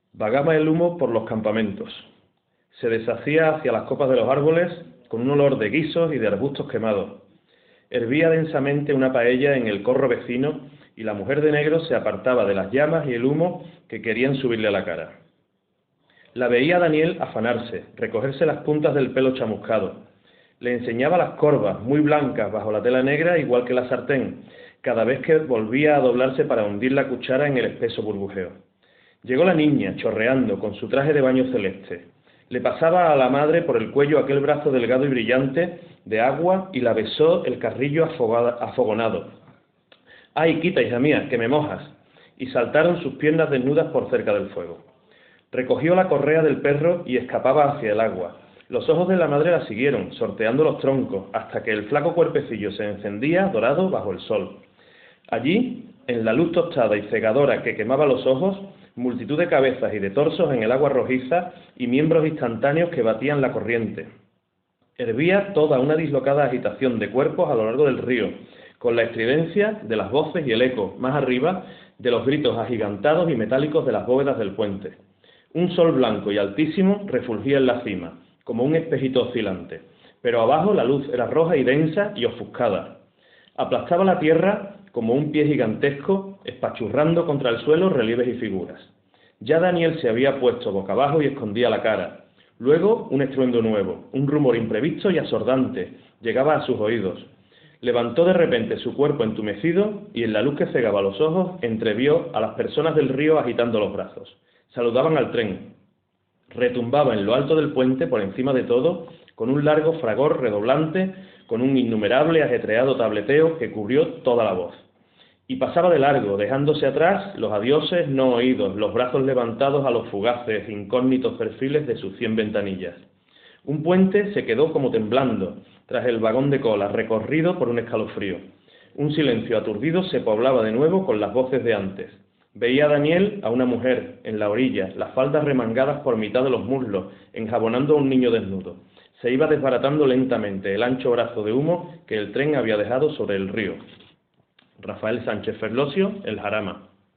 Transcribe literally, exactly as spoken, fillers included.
Vagaba el humo por los campamentos. Se deshacía hacia las copas de los árboles con un olor de guisos y de arbustos quemados. Hervía densamente una paella en el corro vecino y la mujer de negro se apartaba de las llamas y el humo que querían subirle a la cara. La veía a Daniel afanarse, recogerse las puntas del pelo chamuscado. Le enseñaba las corvas, muy blancas, bajo la tela negra, igual que la sartén, cada vez que volvía a doblarse para hundir la cuchara en el espeso burbujeo. Llegó la niña, chorreando, con su traje de baño celeste. Le pasaba a la madre por el cuello aquel brazo delgado y brillante de agua y la besó el carrillo afogada, afogonado. ¡Ay, quita, hija mía, que me mojas! Y saltaron sus piernas desnudas por cerca del fuego. Recogió la correa del perro y escapaba hacia el agua. Los ojos de la madre la siguieron, sorteando los troncos, hasta que el flaco cuerpecillo se encendía dorado bajo el sol. Allí, en la luz tostada y cegadora que quemaba los ojos, multitud de cabezas y de torsos en el agua rojiza y miembros instantáneos que batían la corriente. Hervía toda una dislocada agitación de cuerpos a lo largo del río, con la estridencia de las voces y el eco, más arriba, de los gritos agigantados y metálicos de las bóvedas del puente. Un sol blanco y altísimo refulgía en la cima, como un espejito oscilante, pero abajo la luz era roja y densa y ofuscada. Aplastaba la tierra como un pie gigantesco, espachurrando contra el suelo relieves y figuras. Ya Daniel se había puesto boca abajo y escondía la cara. Luego un estruendo nuevo, un rumor imprevisto y asordante, llegaba a sus oídos. Levantó de repente su cuerpo entumecido y en la luz que cegaba los ojos entrevió a las personas del río agitando los brazos. Saludaban al tren. Retumbaba en lo alto del puente, por encima de todo, con un largo fragor redoblante, con un innumerable ajetreado tableteo que cubrió toda la voz. Y pasaba de largo, dejándose atrás los adioses no oídos, los brazos levantados a los fugaces, incógnitos perfiles de sus cien ventanillas. Un puente se quedó como temblando, tras el vagón de cola, recorrido por un escalofrío. Un silencio aturdido se poblaba de nuevo con las voces de antes. Veía a Daniel a una mujer, en la orilla, las faldas remangadas por mitad de los muslos, enjabonando a un niño desnudo. Se iba desbaratando lentamente el ancho brazo de humo que el tren había dejado sobre el río. Rafael Sánchez Ferlosio, El Jarama.